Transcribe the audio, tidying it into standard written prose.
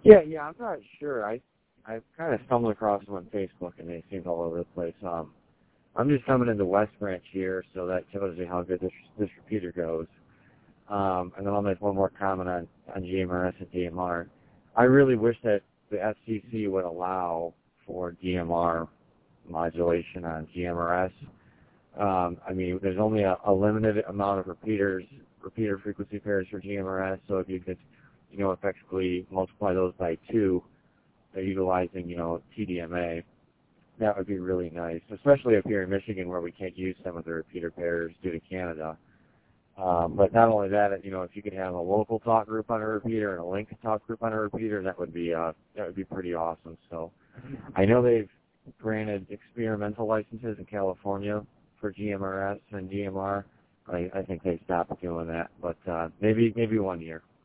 Yeah, I'm not sure. I've kind of stumbled across them on Facebook, and they seem all over the place. I'm just coming into West Branch here, so that tells you how good this repeater goes. And then I'll make one more comment on GMRS and DMR. I really wish that the FCC would allow for DMR modulation on GMRS. I mean, there's only a limited amount of repeater frequency pairs for GMRS, so if you could, effectively multiply those by 2, utilizing, TDMA, that would be really nice, especially up here in Michigan where we can't use some of the repeater pairs due to Canada. But not only that, if you could have a local talk group on a repeater and a link talk group on a repeater, that would be pretty awesome. So I know they've granted experimental licenses in California for GMRS and DMR. I think they stopped doing that, but maybe one year.